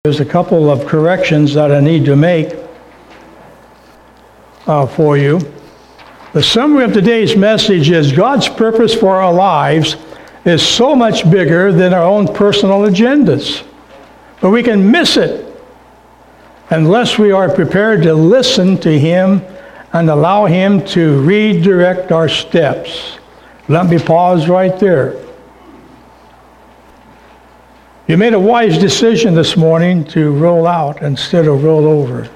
There's a couple of corrections that I need to make for you. The summary of today's message is God's purpose for our lives is so much bigger than our own personal agendas. But we can miss it unless we are prepared to listen to Him and allow Him to redirect our steps. Let me pause right there. You made a wise decision this morning to roll out instead of roll over.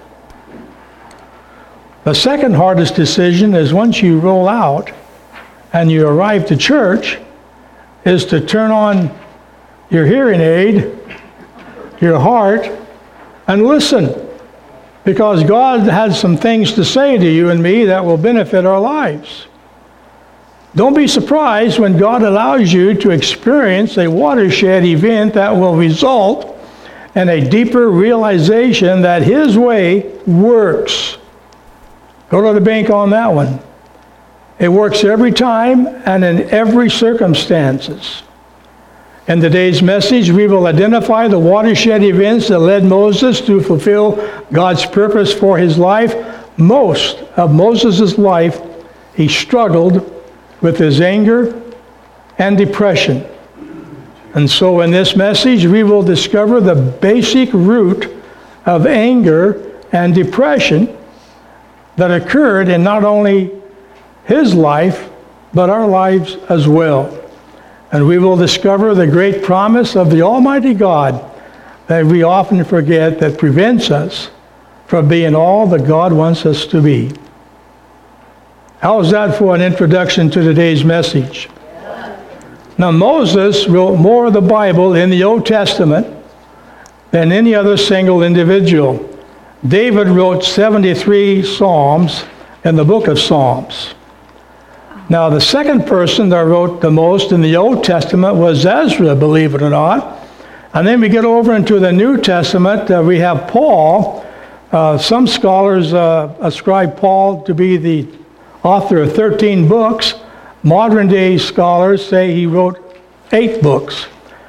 The second hardest decision is once you roll out and you arrive to church, is to turn on your hearing aid, your heart, and listen. Because God has some things to say to you and me that will benefit our lives. Don't be surprised when God allows you to experience a watershed event that will result in a deeper realization that His way works. Go to the bank on that one. It works every time and in every circumstances. In today's message, we will identify the watershed events that led Moses to fulfill God's purpose for his life. Most of Moses' life, he struggled with his anger and depression. And so in this message, we will discover the basic root of anger and depression that occurred in not only his life, but our lives as well. And we will discover the great promise of the Almighty God that we often forget that prevents us from being all that God wants us to be. How's that for an introduction to today's message? Now, Moses wrote more of the Bible in the Old Testament than any other single individual. David wrote 73 Psalms in the book of Psalms. Now, the second person that wrote the most in the Old Testament was Ezra, believe it or not. And then we get over into the New Testament, we have Paul. Some scholars ascribe Paul to be the author of 13 books. Modern-day scholars say he wrote 8 books.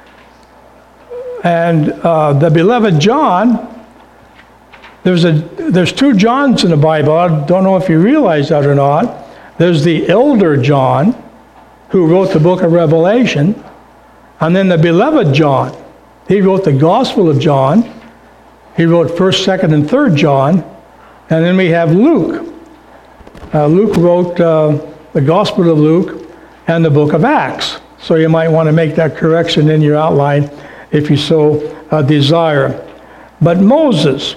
And the beloved John, there's 2 Johns in the Bible. I don't know if you realize that or not. There's the elder John, who wrote the book of Revelation, and then the beloved John. He wrote the Gospel of John. He wrote 1st, 2nd, and 3rd John. And then we have Luke. Luke wrote the Gospel of Luke and the book of Acts. So you might want to make that correction in your outline if you so desire. But Moses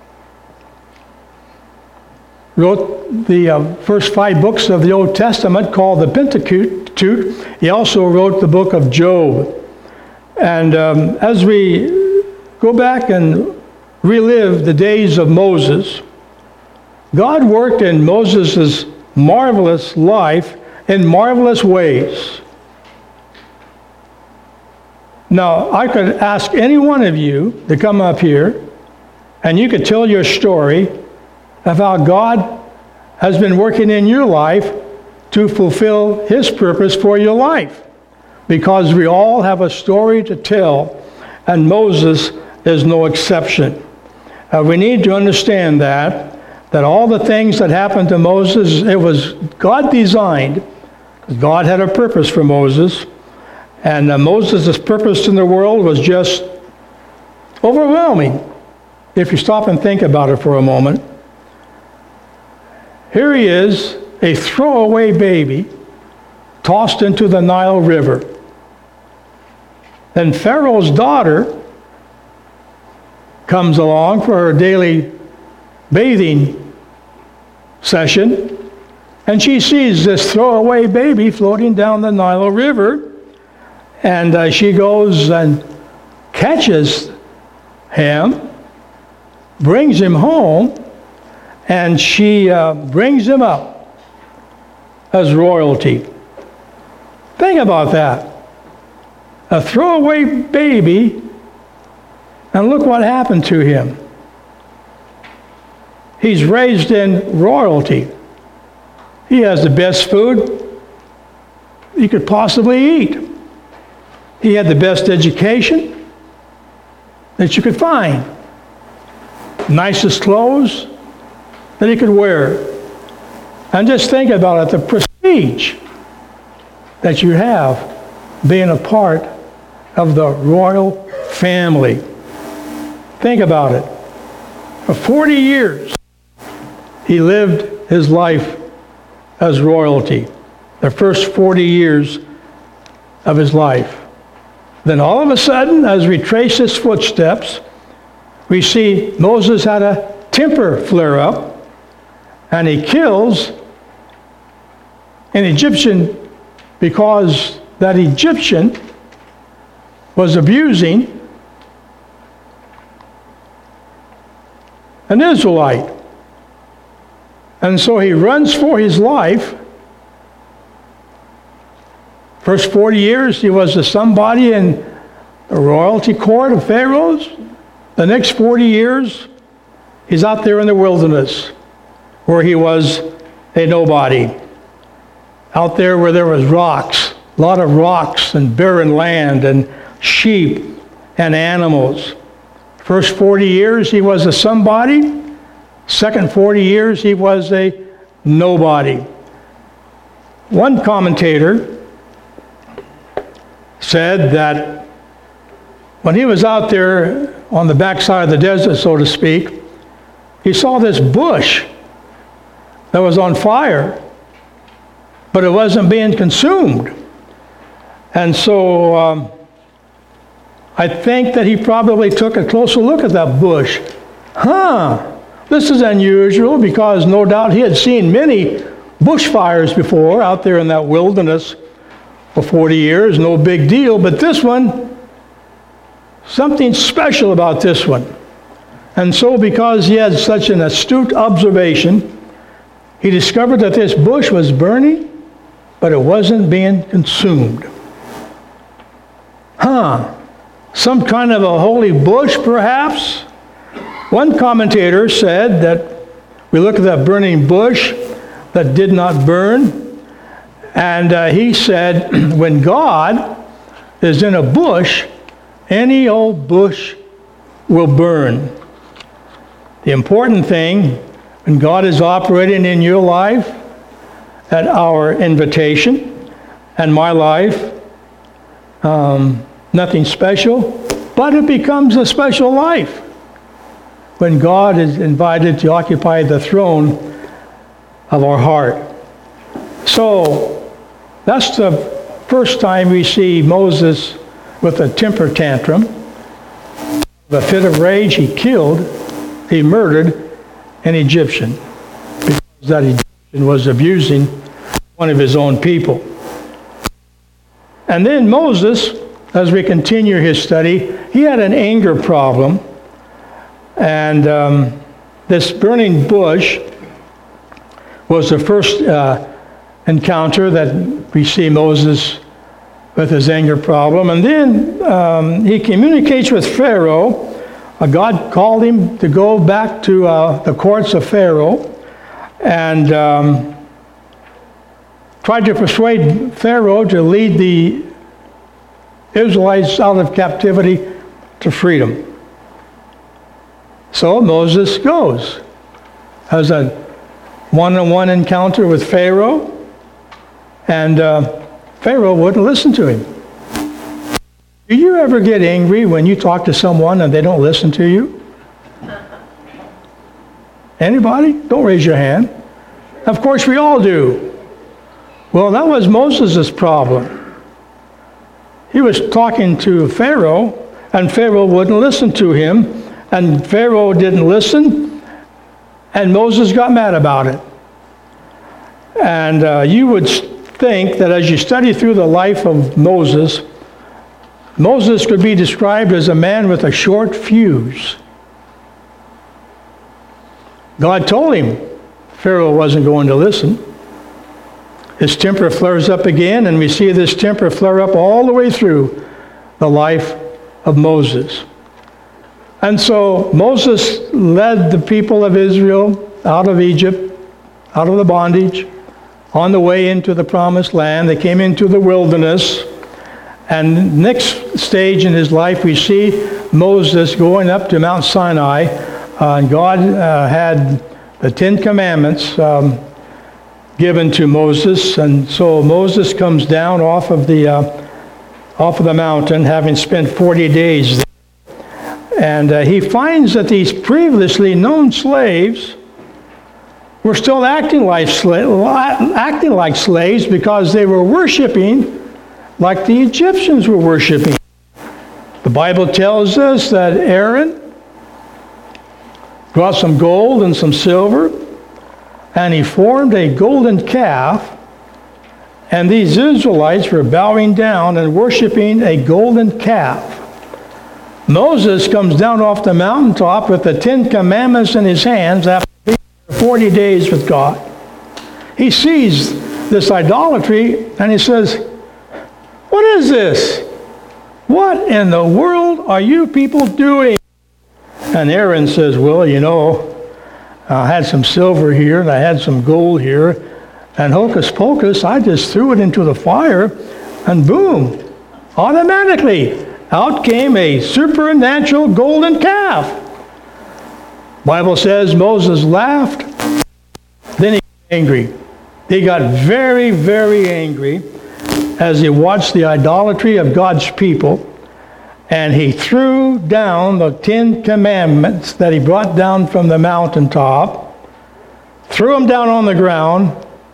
wrote the first 5 books of the Old Testament called the Pentateuch. He also wrote the book of Job. And as we go back and relive the days of Moses, God worked in Moses' marvelous life in marvelous ways. Now, I could ask any one of you to come up here, and you could tell your story of how God has been working in your life to fulfill His purpose for your life. Because we all have a story to tell, and Moses is no exception. We need to understand that all the things that happened to Moses, it was God designed. God had a purpose for Moses, and Moses' purpose in the world was just overwhelming, if you stop and think about it for a moment. Here he is, a throwaway baby, tossed into the Nile River. Then Pharaoh's daughter comes along for her daily bathing session, and she sees this throwaway baby floating down the Nile River, and she goes and catches him, brings him home, and she brings him up as royalty. Think about that. A throwaway baby, and look what happened to him. He's raised in royalty. He has the best food he could possibly eat. He had the best education that you could find. nicest clothes that he could wear. And just think about it, the prestige that you have being a part of the royal family. Think about it. For 40 years, he lived his life as royalty. The first 40 years of his life. Then all of a sudden, as we trace his footsteps, we see Moses had a temper flare up, and he kills an Egyptian because that Egyptian was abusing an Israelite. And so he runs for his life. First 40 years, he was a somebody in the royalty court of Pharaoh's. The next 40 years, he's out there in the wilderness where he was a nobody. Out there where there was rocks, a lot of rocks and barren land and sheep and animals. First 40 years, he was a somebody. Second 40 years, he was a nobody. One commentator said that when he was out there on the backside of the desert, so to speak, he saw this bush that was on fire, but it wasn't being consumed. And so I think that he probably took a closer look at that bush. This is unusual, because no doubt he had seen many bushfires before out there in that wilderness for 40 years, no big deal. But this one, something special about this one. And so because he had such an astute observation, he discovered that this bush was burning, but it wasn't being consumed. Some kind of a holy bush, perhaps? One commentator said that we look at that burning bush that did not burn, and he said, when God is in a bush, any old bush will burn. The important thing, when God is operating in your life, at our invitation, and my life, nothing special, but it becomes a special life when God is invited to occupy the throne of our heart. So that's the first time we see Moses with a temper tantrum. The fit of rage, he murdered an Egyptian because that Egyptian was abusing one of his own people. And then Moses, as we continue his study, he had an anger problem. And this burning bush was the first encounter that we see Moses with his anger problem. And then he communicates with Pharaoh. God called him to go back to the courts of Pharaoh and tried to persuade Pharaoh to lead the Israelites out of captivity to freedom. So Moses goes, has a one-on-one encounter with Pharaoh, and Pharaoh wouldn't listen to him. Do you ever get angry when you talk to someone and they don't listen to you? Anybody? Don't raise your hand. Of course we all do. Well, that was Moses' problem. He was talking to Pharaoh, and Pharaoh wouldn't listen to him, and Pharaoh didn't listen, and Moses got mad about it. And you would think that as you study through the life of Moses, Moses could be described as a man with a short fuse. God told him Pharaoh wasn't going to listen. His temper flares up again, and we see this temper flare up all the way through the life of Moses. And so Moses led the people of Israel out of Egypt, out of the bondage, on the way into the promised land. They came into the wilderness. And next stage in his life, we see Moses going up to Mount Sinai And God had the Ten Commandments given to Moses, and so Moses comes down off of the mountain, having spent 40 days there. And he finds that these previously known slaves were still acting like slaves because they were worshiping like the Egyptians were worshiping. The Bible tells us that Aaron brought some gold and some silver, and he formed a golden calf, and these Israelites were bowing down and worshiping a golden calf. Moses comes down off the mountaintop with the Ten Commandments in his hands after being 40 days with God. He sees this idolatry and he says, "What is this? What in the world are you people doing?" And Aaron says, "Well, you know, I had some silver here and I had some gold here, and hocus pocus, I just threw it into the fire, and boom, automatically out came a supernatural golden calf." Bible says Moses laughed, then he got angry. He got very, very angry as he watched the idolatry of God's people, and he threw down the Ten Commandments that he brought down from the mountaintop, threw them down on the ground,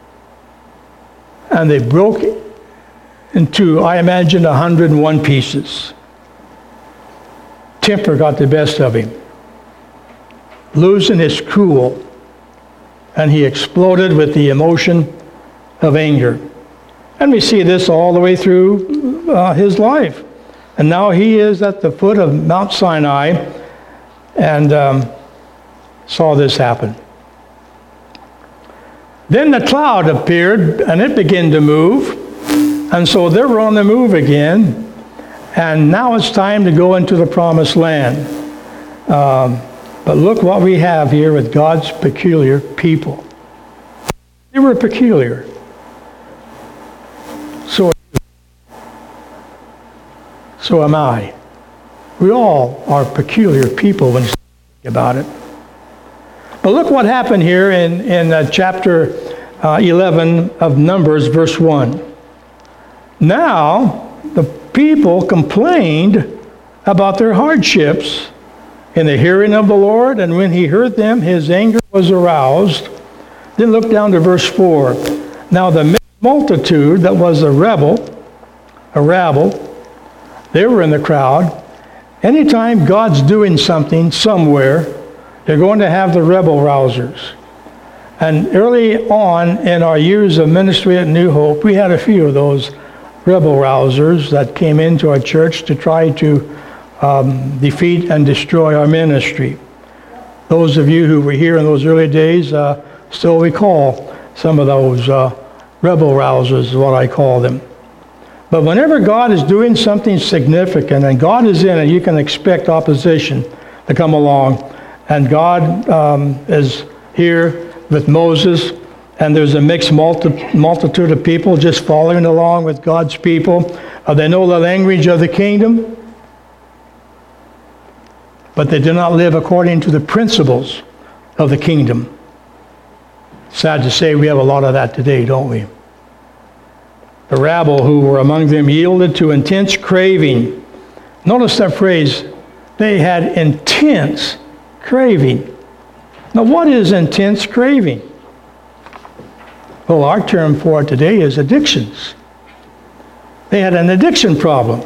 and they broke into, I imagine, 101 pieces. Temper got the best of him, losing his cool, and he exploded with the emotion of anger. And we see this all the way through his life. And now he is at the foot of Mount Sinai and saw this happen. Then the cloud appeared and it began to move. And so they were on the move again. And now it's time to go into the promised land. But look what we have here with God's peculiar people. They were peculiar. So am I. We all are peculiar people when you think about it. But look what happened here in chapter 11 of Numbers, verse 1. Now, the people complained about their hardships in the hearing of the Lord, and when he heard them, his anger was aroused. Then look down to verse 4. Now the multitude that was a rabble, they were in the crowd. Anytime God's doing something somewhere, you're going to have the rebel rousers. And early on in our years of ministry at New Hope, we had a few of those rebel rousers that came into our church to try to defeat and destroy our ministry. Those of you who were here in those early days still recall some of those rebel rousers is what I call them. But whenever God is doing something significant and God is in it, you can expect opposition to come along. And God is here with Moses, and there's a mixed multitude of people just following along with God's people. They know the language of the kingdom, but they do not live according to the principles of the kingdom. Sad to say, we have a lot of that today, don't we? The rabble who were among them yielded to intense craving. Notice that phrase, they had intense craving. Now, what is intense craving? Well, our term for it today is addictions. They had an addiction problem.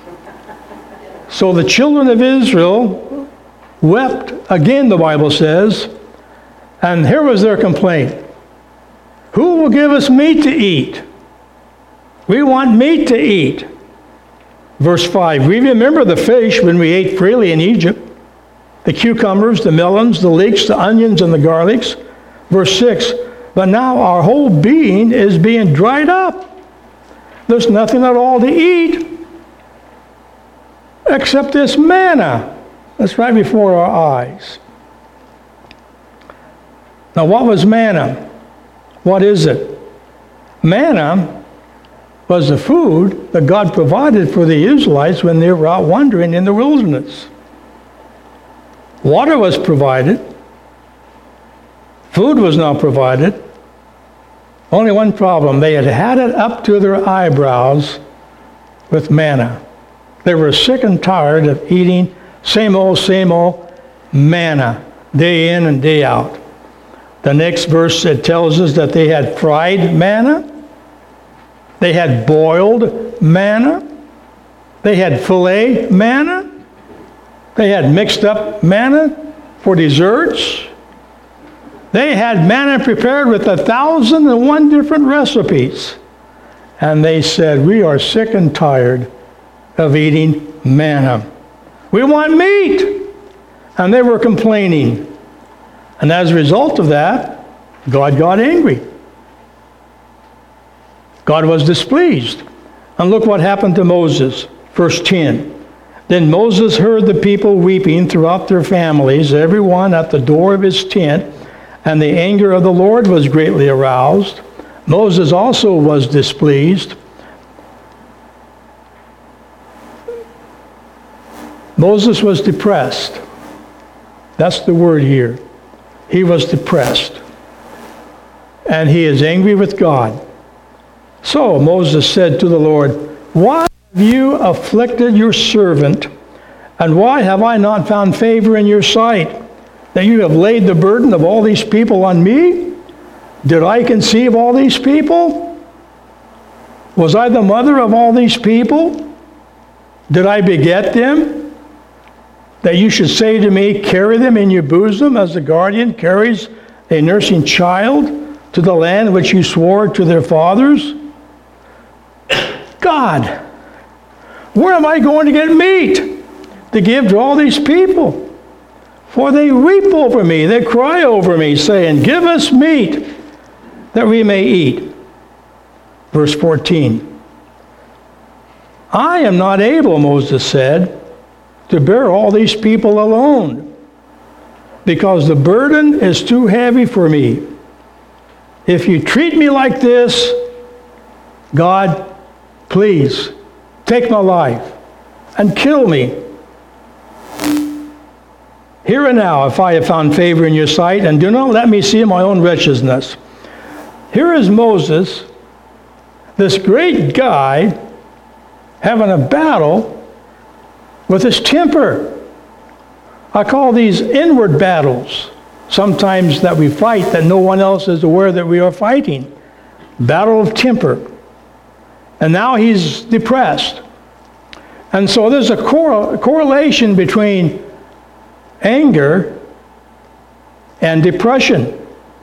So the children of Israel wept again, the Bible says, and here was their complaint. Who will give us meat to eat? We want meat to eat. Verse 5, we remember the fish when we ate freely in Egypt, the cucumbers, the melons, the leeks, the onions, and the garlics. Verse 6, but now our whole being is being dried up. There's nothing at all to eat except this manna that's right before our eyes. Now, what was manna? What is it? Manna was the food that God provided for the Israelites when they were out wandering in the wilderness. Water was provided. Food was not provided. Only one problem. They had had it up to their eyebrows with manna. They were sick and tired of eating same old manna, day in and day out. The next verse, it tells us that they had fried manna. They had boiled manna. They had filet manna. They had mixed up manna for desserts. They had manna prepared with 1,001 different recipes. And they said, we are sick and tired of eating manna. We want meat. And they were complaining. And as a result of that, God got angry. God was displeased. And look what happened to Moses. Verse 10. Then Moses heard the people weeping throughout their families, every one at the door of his tent, and the anger of the Lord was greatly aroused. Moses also was displeased. Moses was depressed. That's the word here. He was depressed. And he is angry with God. So Moses said to the Lord, why have you afflicted your servant? And why have I not found favor in your sight, that you have laid the burden of all these people on me? Did I conceive all these people? Was I the mother of all these people? Did I beget them? That you should say to me, carry them in your bosom as a guardian carries a nursing child to the land which you swore to their fathers? God, where am I going to get meat to give to all these people? For they weep over me, they cry over me, saying, give us meat that we may eat. Verse 14. I am not able, Moses said, to bear all these people alone, because the burden is too heavy for me. If you treat me like this, God, please take my life and kill me. Here and now, if I have found favor in your sight, and do not let me see my own wretchedness. Here is Moses, this great guy, having a battle with his temper. I call these inward battles, sometimes that we fight that no one else is aware that we are fighting. Battle of temper. And now he's depressed. And so there's a correlation between anger and depression.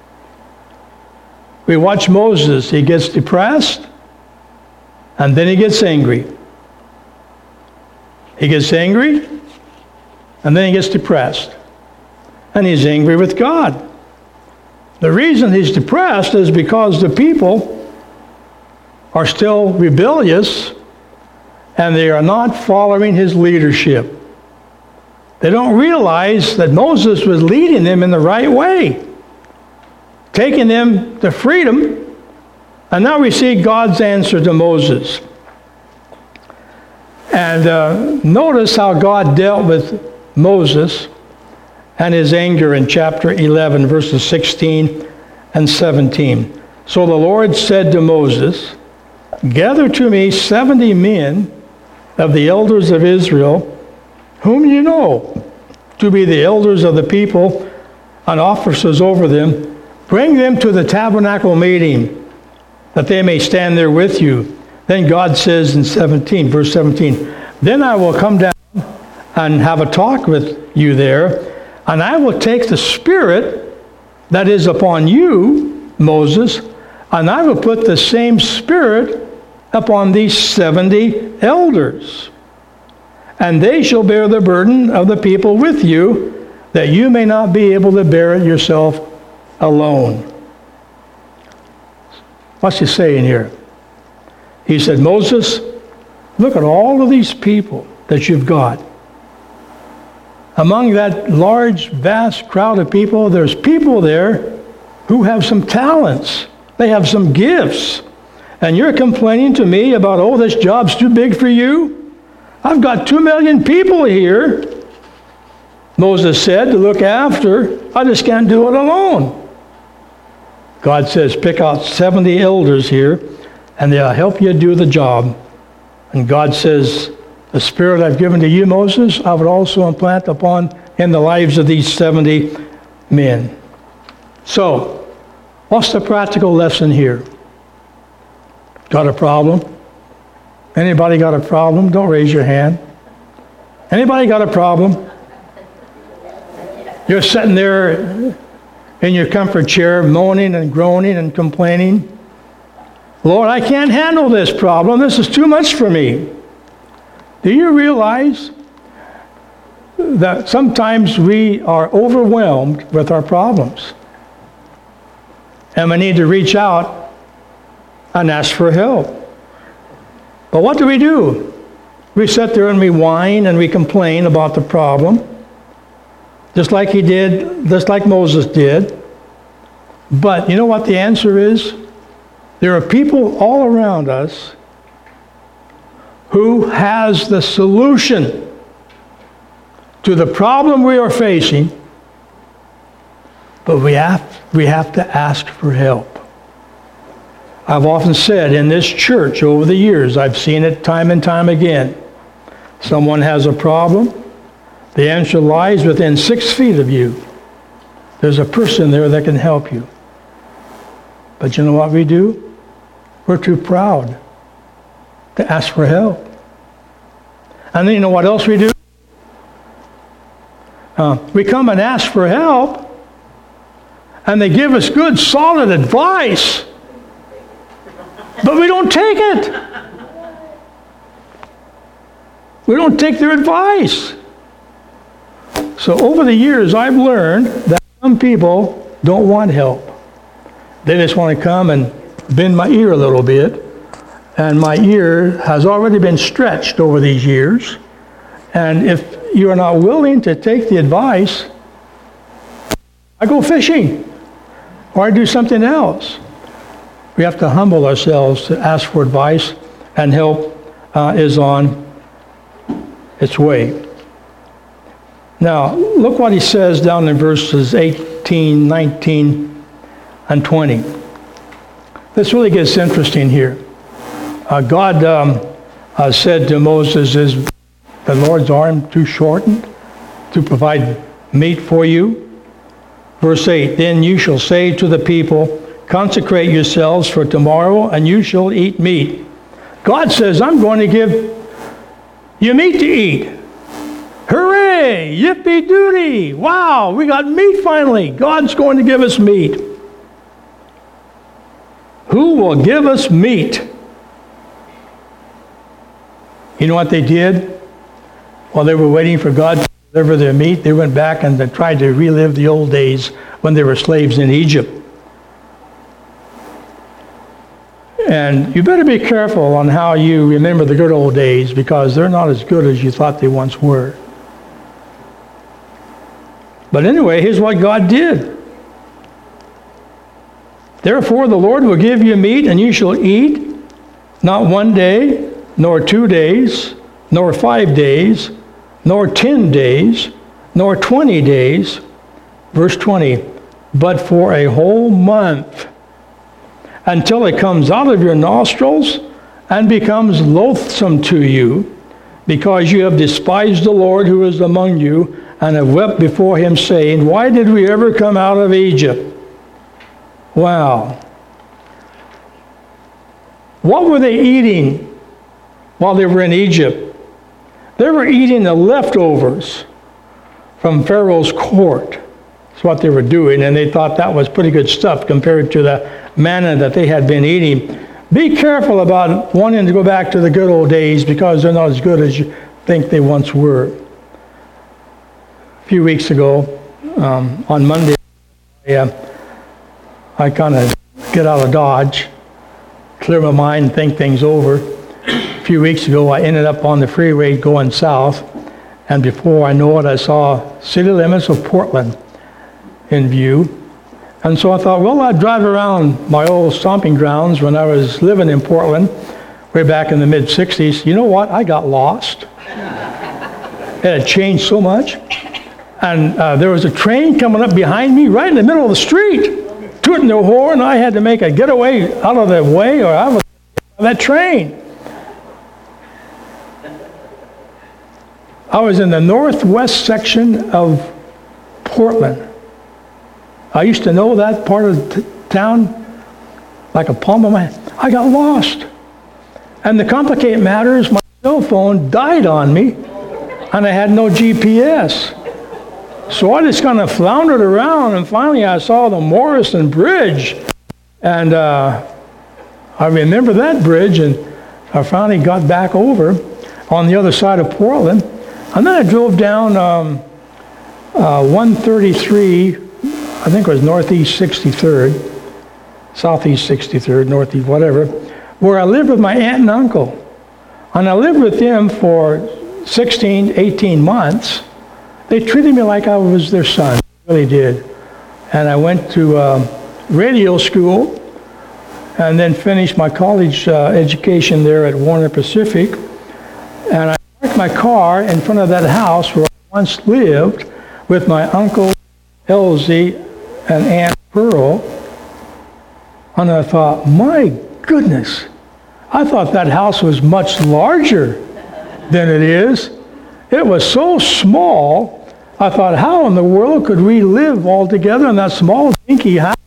We watch Moses, he gets depressed, and then he gets angry. He gets angry, and then he gets depressed. And he's angry with God. The reason he's depressed is because the people are still rebellious, and they are not following his leadership. They don't realize that Moses was leading them in the right way, taking them to freedom. And now we see God's answer to Moses. And notice how God dealt with Moses and his anger in chapter 11, verses 16 and 17. So the Lord said to Moses, gather to me 70 men of the elders of Israel, whom you know to be the elders of the people and officers over them. Bring them to the tabernacle meeting, that they may stand there with you. Then God says in verse 17, then I will come down and have a talk with you there, and I will take the spirit that is upon you, Moses, and I will put the same spirit upon these 70 elders. And they shall bear the burden of the people with you, that you may not be able to bear it yourself alone. What's he saying here? He said, Moses, look at all of these people that you've got. Among that large, vast crowd of people, there's people there who have some talents. They have some gifts. And you're complaining to me about, oh, this job's too big for you? I've got 2 million people here. Moses said to look after. I just can't do it alone. God says, pick out 70 elders here, and they'll help you do the job. And God says, the Spirit I've given to you, Moses, I would also implant in the lives of these 70 men. So, what's the practical lesson here? Got a problem? Anybody got a problem? Don't raise your hand. Anybody got a problem? You're sitting there in your comfort chair, moaning and groaning and complaining. Lord, I can't handle this problem. This is too much for me. Do you realize that sometimes we are overwhelmed with our problems? And we need to reach out and ask for help. But what do? We sit there and we whine and we complain about the problem, just like Moses did. But you know what the answer is? There are people all around us who has the solution to the problem we are facing, but we have to ask for help. I've often said in this church over the years, I've seen it time and time again. Someone has a problem. The answer lies within 6 feet of you. There's a person there that can help you. But you know what we do? We're too proud to ask for help. And then you know what else we do? We come and ask for help, and they give us good, solid advice, but we don't take it. We don't take their advice. So over the years, I've learned that some people don't want help. They just want to come and bend my ear a little bit, and my ear has already been stretched over these years. And if you are not willing to take the advice, I go fishing, or I do something else. We have to humble ourselves to ask for advice, and help is on its way. Now, look what he says down in verses 18, 19, and 20. This really gets interesting here. God said to Moses, is the Lord's arm too shortened to provide meat for you? Verse 8, then you shall say to the people, consecrate yourselves for tomorrow, and you shall eat meat. God says, I'm going to give you meat to eat. Hooray! Yippee-doody! Wow, we got meat finally. God's going to give us meat. Who will give us meat? You know what they did? While they were waiting for God to deliver their meat, they went back and they tried to relive the old days when they were slaves in Egypt. And you better be careful on how you remember the good old days, because they're not as good as you thought they once were. But anyway, here's what God did. Therefore, the Lord will give you meat, and you shall eat, not 1 day, nor 2 days, nor 5 days, nor 10 days, nor 20 days. Verse 20, but for a whole month, until it comes out of your nostrils and becomes loathsome to you, because you have despised the Lord who is among you, and have wept before him, saying, why did we ever come out of Egypt? Wow. What were they eating while they were in Egypt? They were eating the leftovers from Pharaoh's court. That's what they were doing, and they thought that was pretty good stuff compared to the manna that they had been eating. Be careful about wanting to go back to the good old days, because they're not as good as you think they once were. A few weeks ago, on Monday, I kind of get out of Dodge, clear my mind, think things over. A few weeks ago, I ended up on the freeway going south, and before I know it, I saw city limits of Portland in view. And so I thought, well, I'd drive around my old stomping grounds when I was living in Portland, way back in the mid-'60s. You know what? I got lost. It had changed so much. And there was a train coming up behind me right in the middle of the street, tooting their horn. I had to make a getaway out of the way, or I was on that train. I was in the northwest section of Portland. I used to know that part of town like a palm of my hand. I got lost. And to complicate matters, my cell phone died on me, and I had no GPS. So I just kind of floundered around, and finally I saw the Morrison Bridge. And I remember that bridge, and I finally got back over on the other side of Portland. And then I drove down 133, I think it was Northeast 63rd, Southeast 63rd, Northeast, whatever, where I lived with my aunt and uncle. And I lived with them for 16, 18 months. They treated me like I was their son, they really did. And I went to radio school and then finished my college education there at Warner Pacific. And I parked my car in front of that house where I once lived with my uncle Elsie and Aunt Pearl. And I thought, my goodness, I thought that house was much larger than it is. It was so small, I thought, how in the world could we live all together in that small, dinky house?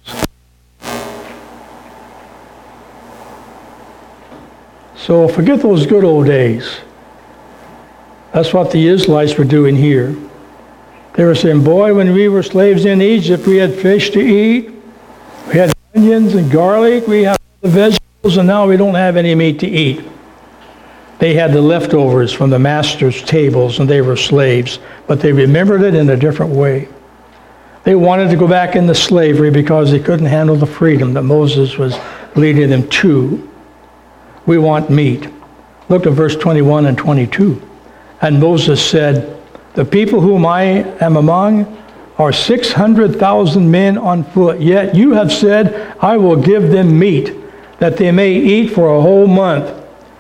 So forget those good old days. That's what the Israelites were doing here. They were saying, boy, when we were slaves in Egypt, we had fish to eat, we had onions and garlic, we had the vegetables, and now we don't have any meat to eat. They had the leftovers from the master's tables, and they were slaves, but they remembered it in a different way. They wanted to go back into slavery because they couldn't handle the freedom that Moses was leading them to. We want meat. Look at verse 21 and 22. And Moses said, the people whom I am among are 600,000 men on foot, yet you have said, I will give them meat, that they may eat for a whole month.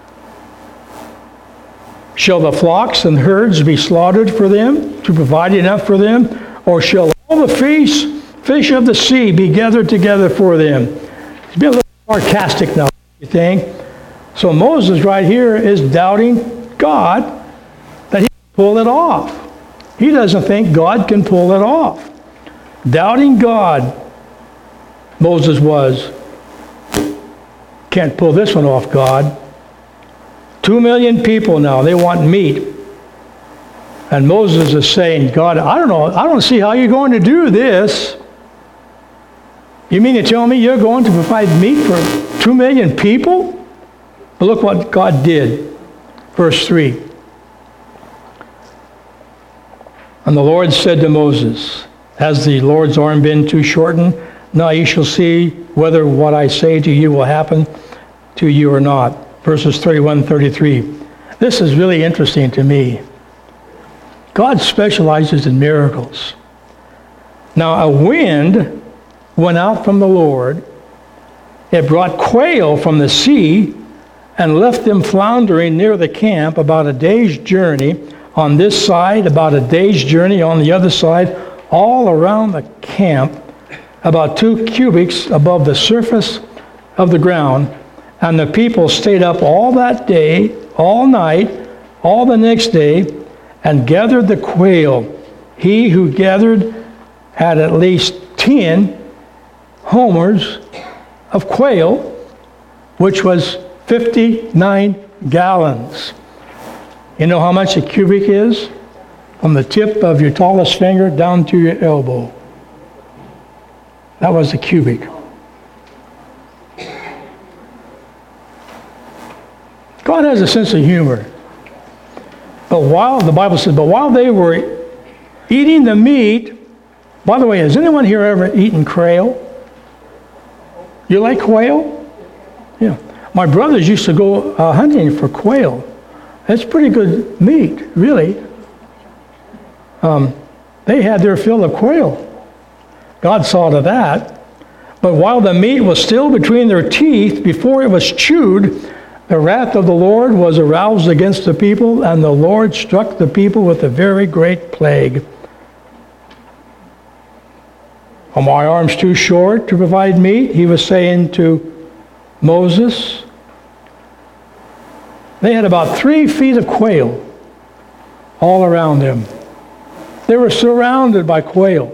Shall the flocks and herds be slaughtered for them, to provide enough for them? Or shall all the fish of the sea be gathered together for them? It's been a little sarcastic now, you think? So Moses right here is doubting God that he can pull it off. He doesn't think God can pull it off. Doubting God, Moses was. Can't pull this one off, God. 2 million people now, they want meat. And Moses is saying, God, I don't see how you're going to do this. You mean to tell me you're going to provide meat for 2 million people? But look what God did. Verse 3. And the Lord said to Moses, has the Lord's arm been too shortened? Now you shall see whether what I say to you will happen to you or not. Verses 31 and 33. This is really interesting to me. God specializes in miracles. Now a wind went out from the Lord. It brought quail from the sea and left them floundering near the camp about a day's journey on this side, about a day's journey on the other side, all around the camp, about 2 cubits above the surface of the ground. And the people stayed up all that day, all night, all the next day, and gathered the quail. He who gathered had at least 10 homers of quail, which was 59 gallons. You know how much a cubic is? From the tip of your tallest finger down to your elbow. That was a cubic. God has a sense of humor. But the Bible says, but while they were eating the meat, by the way, has anyone here ever eaten quail? You like quail? Yeah. My brothers used to go hunting for quail. That's pretty good meat, really. They had their fill of quail. God saw to that. But while the meat was still between their teeth, before it was chewed, the wrath of the Lord was aroused against the people, and the Lord struck the people with a very great plague. Are my arms too short to provide meat? He was saying to Moses. They had about 3 feet of quail all around them. They were surrounded by quail.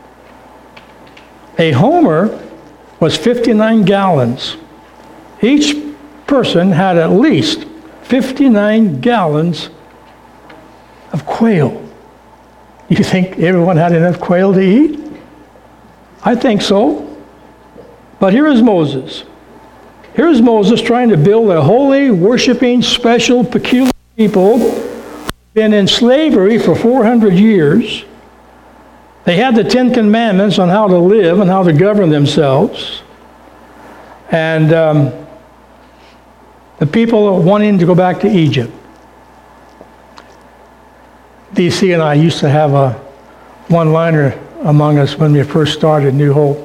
A homer was 59 gallons. Each person had at least 59 gallons of quail. You think everyone had enough quail to eat? I think so. But here is Moses. Here's Moses trying to build a holy, worshiping, special, peculiar people who've been in slavery for 400 years. They had the 10 Commandments on how to live and how to govern themselves. And the people are wanting to go back to Egypt. DC and I used to have a one-liner among us when we first started New Hope.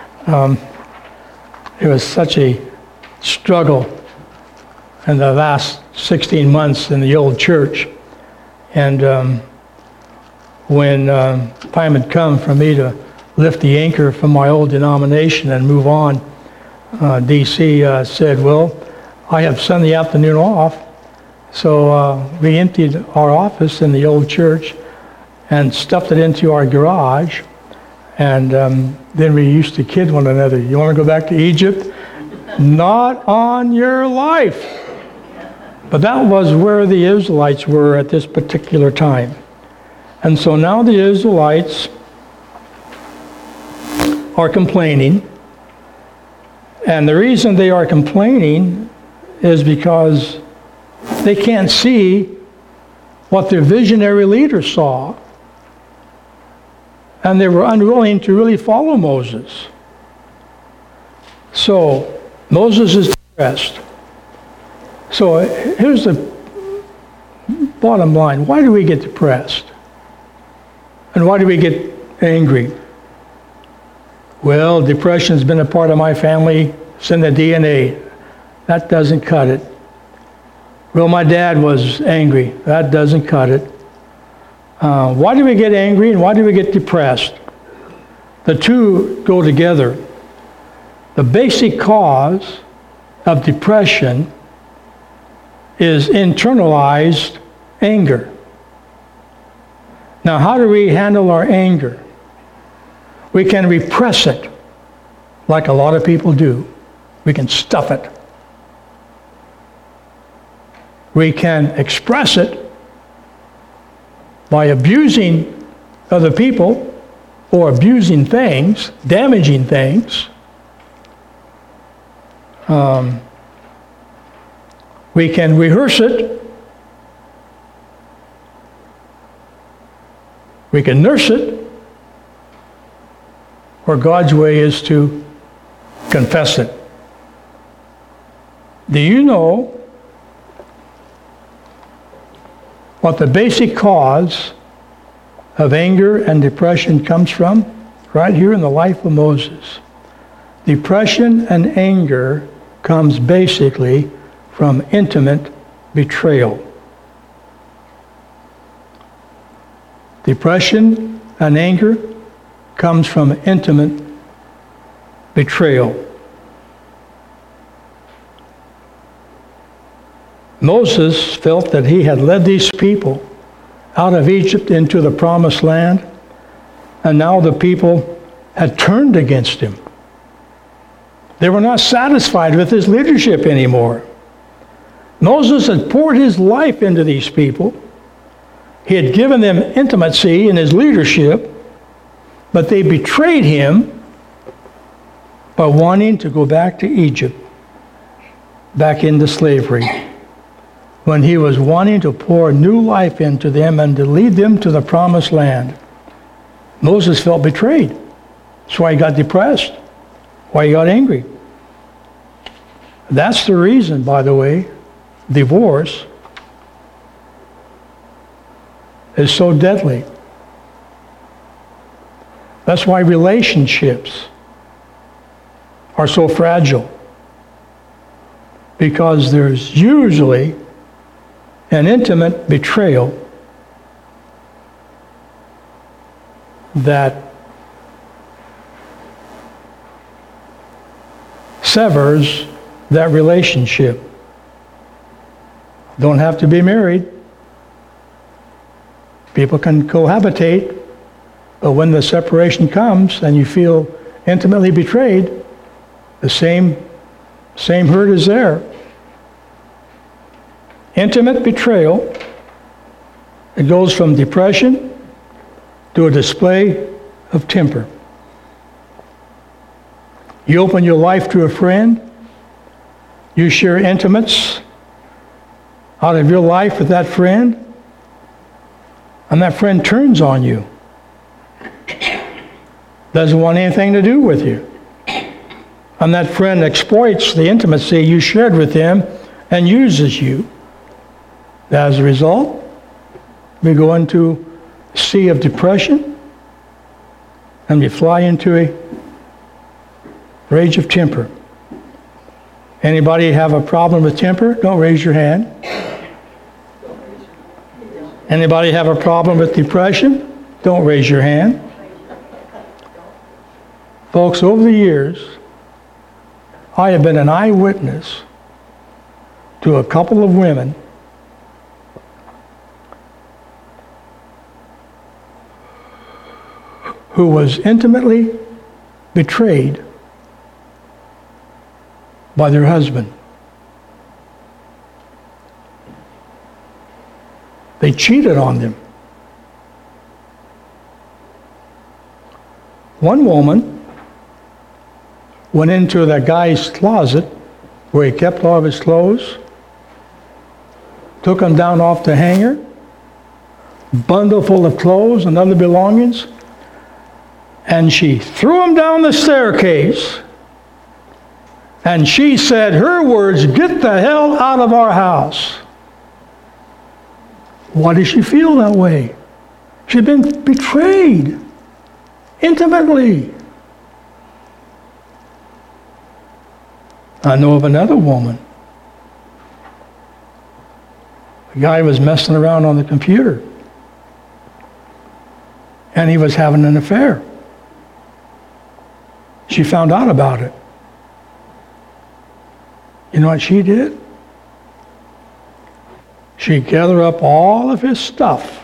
It was such a struggle in the last 16 months in the old church. And when time had come for me to lift the anchor from my old denomination and move on, DC said, well, I have Sunday afternoon off. So we emptied our office in the old church and stuffed it into our garage. And then we used to kid one another. You want to go back to Egypt? Not on your life. But that was where the Israelites were at this particular time. And so now the Israelites are complaining. And the reason they are complaining is because they can't see what their visionary leaders saw. And they were unwilling to really follow Moses. So Moses is depressed. So here's the bottom line. Why do we get depressed? And why do we get angry? Well, depression's been a part of my family. It's in the DNA. That doesn't cut it. Well, my dad was angry. That doesn't cut it. Why do we get angry and why do we get depressed? The two go together. The basic cause of depression is internalized anger. Now, how do we handle our anger? We can repress it, like a lot of people do. We can stuff it. We can express it by abusing other people or abusing things, damaging things. We can rehearse it. We can nurse it. Or God's way is to confess it. Do you know what the basic cause of anger and depression comes from? Right here in the life of Moses. Depression and anger comes basically from intimate betrayal. Depression and anger comes from intimate betrayal. Moses felt that he had led these people out of Egypt into the promised land, and now the people had turned against him. They were not satisfied with his leadership anymore. Moses had poured his life into these people. He had given them intimacy in his leadership, but they betrayed him by wanting to go back to Egypt, back into slavery, when he was wanting to pour new life into them and to lead them to the promised land. Moses felt betrayed. That's why he got depressed, why he got angry. That's the reason, by the way, divorce is so deadly. That's why relationships are so fragile. Because there's usually an intimate betrayal that severs that relationship. Don't have to be married. People can cohabitate, but when the separation comes and you feel intimately betrayed, the same hurt is there. Intimate betrayal, it goes from depression to a display of temper. You open your life to a friend, you share intimates out of your life with that friend, and that friend turns on you. Doesn't want anything to do with you. And that friend exploits the intimacy you shared with him and uses you. As a result, we go into a sea of depression and we fly into a rage of temper. Anybody have a problem with temper? Don't raise your hand. Anybody have a problem with depression? Don't raise your hand. Folks, over the years, I have been an eyewitness to a couple of women who was intimately betrayed by their husband. They cheated on them. One woman went into that guy's closet where he kept all of his clothes, took them down off the hanger, bundle full of clothes and other belongings, and she threw them down the staircase. And she said her words, "Get the hell out of our house." Why did she feel that way? She'd been betrayed intimately. I know of another woman. The guy was messing around on the computer, and he was having an affair. She found out about it. You know what she did? She gathered up all of his stuff,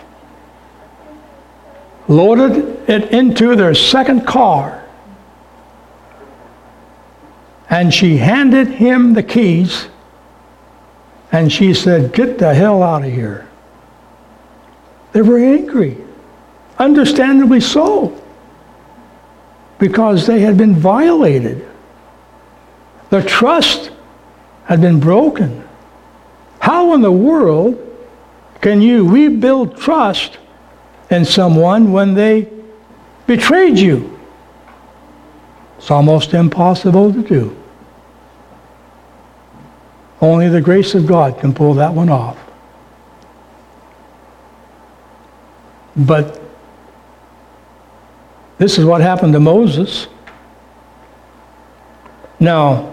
loaded it into their second car, and she handed him the keys, and she said, "Get the hell out of here." They were angry, understandably so, because they had been violated. Their trust had been broken. How in the world can you rebuild trust in someone when they betrayed you? It's almost impossible to do. Only the grace of God can pull that one off. But this is what happened to Moses. Now,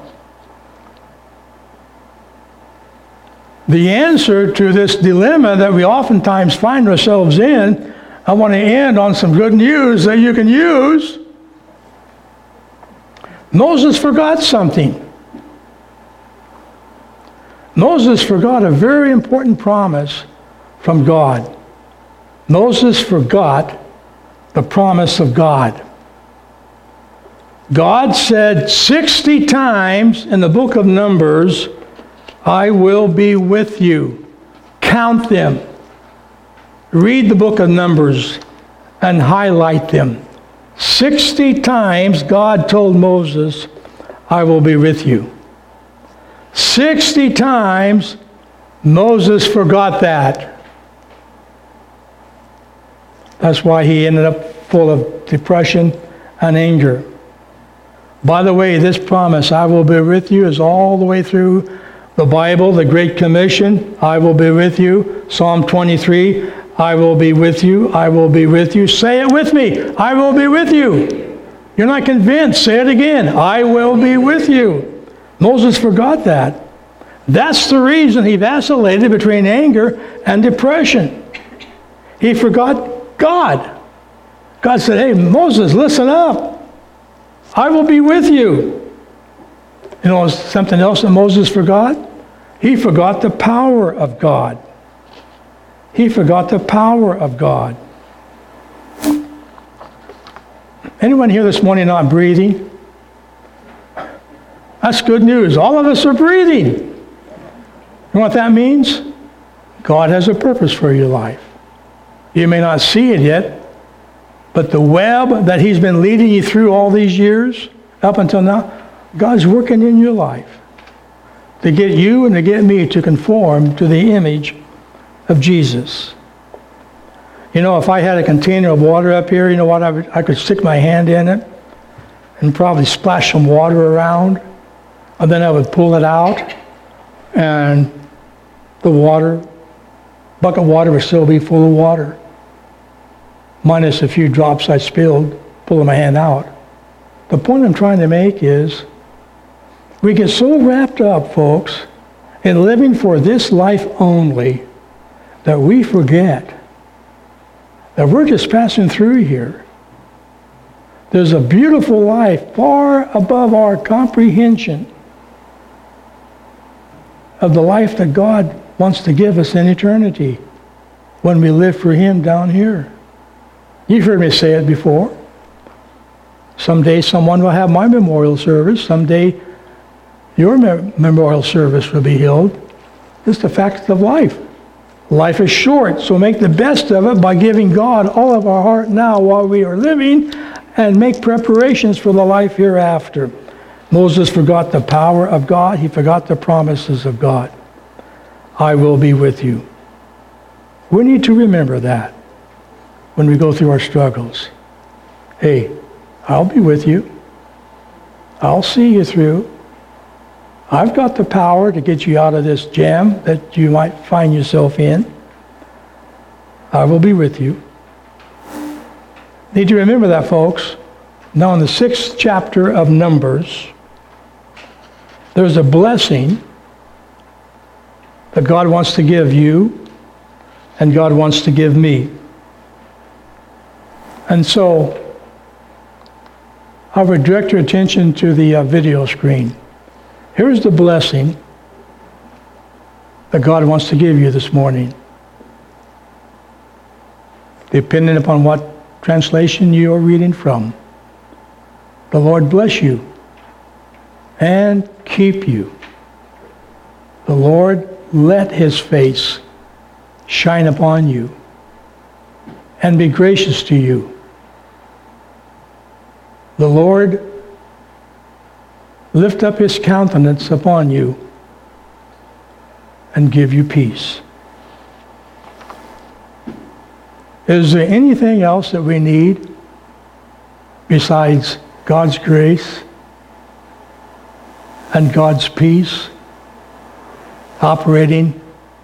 the answer to this dilemma that we oftentimes find ourselves in, I want to end on some good news that you can use. Moses forgot something. Moses forgot a very important promise from God. Moses forgot the promise of God. God said 60 times in the book of Numbers, "I will be with you." Count them. Read the book of Numbers and highlight them. 60 times God told Moses, "I will be with you." 60 times Moses forgot that. That's why he ended up full of depression and anger. By the way, this promise, "I will be with you," is all the way through the Bible, the Great Commission, "I will be with you." Psalm 23, "I will be with you, I will be with you." Say it with me, "I will be with you." You're not convinced, say it again, "I will be with you." Moses forgot that. That's the reason he vacillated between anger and depression. He forgot God. God said, "Hey, Moses, listen up. I will be with you." You know, something else that Moses forgot? He forgot the power of God. He forgot the power of God. Anyone here this morning not breathing? That's good news. All of us are breathing. You know what that means? God has a purpose for your life. You may not see it yet, but the web that He's been leading you through all these years, up until now, God's working in your life to get you and to get me to conform to the image of Jesus. You know, if I had a container of water up here, you know what, I could stick my hand in it and probably splash some water around, and then I would pull it out, and the bucket of water would still be full of water, minus a few drops I spilled, pulling my hand out. The point I'm trying to make is, we get so wrapped up, folks, in living for this life only, that we forget that we're just passing through here. There's a beautiful life far above our comprehension of the life that God wants to give us in eternity when we live for Him down here. You've heard me say it before. Someday someone will have my memorial service. Someday your memorial service will be held. It's the fact of life. Life is short, so make the best of it by giving God all of our heart now while we are living, and make preparations for the life hereafter. Moses forgot the power of God. He forgot the promises of God. I will be with you. We need to remember that when we go through our struggles. Hey, I'll be with you. I'll see you through. I've got the power to get you out of this jam that you might find yourself in. I will be with you. Need to remember that, folks. Now in the 6th chapter of Numbers, there's a blessing that God wants to give you and God wants to give me. And so I would direct your attention to the video screen. Here's the blessing that God wants to give you this morning. Depending upon what translation you are reading from. The Lord bless you and keep you. The Lord let His face shine upon you and be gracious to you. The Lord lift up His countenance upon you and give you peace. Is there anything else that we need besides God's grace and God's peace operating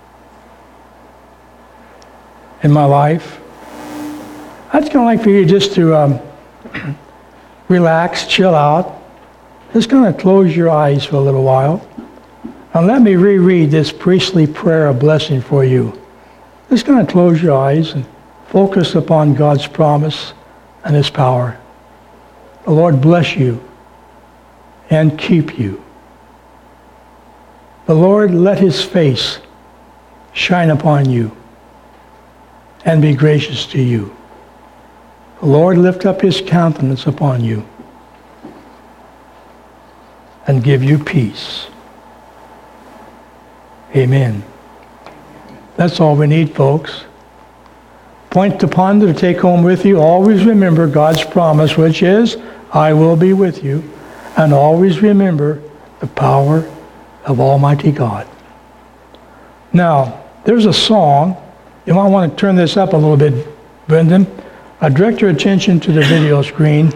in my life? I'd kind of like for you just to relax, chill out. Just kind of close your eyes for a little while. And let me reread this priestly prayer of blessing for you. Just kind of close your eyes and focus upon God's promise and His power. The Lord bless you and keep you. The Lord let His face shine upon you and be gracious to you. The Lord lift up His countenance upon you and give you peace. Amen. That's all we need, folks. Point to ponder, to take home with you. Always remember God's promise, which is, I will be with you. And always remember the power of Almighty God. Now, there's a song. You might want to turn this up a little bit, Brendan. I direct your attention to the video screen.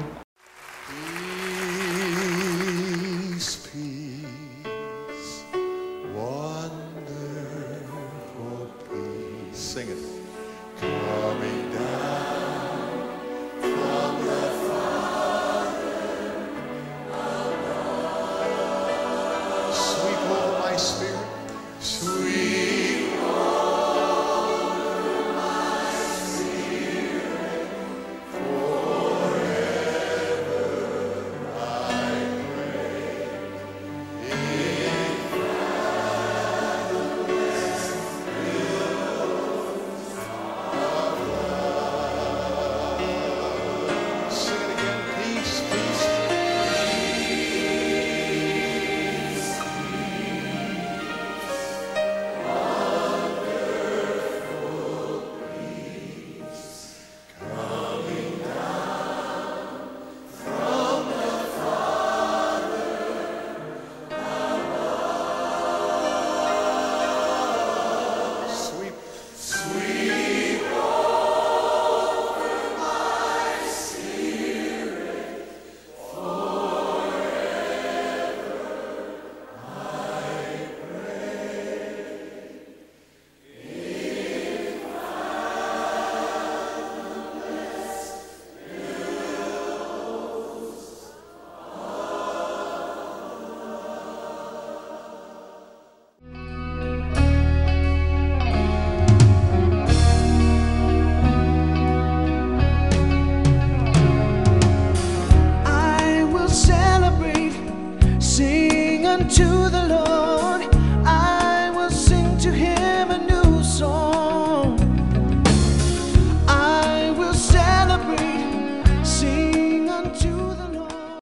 unto the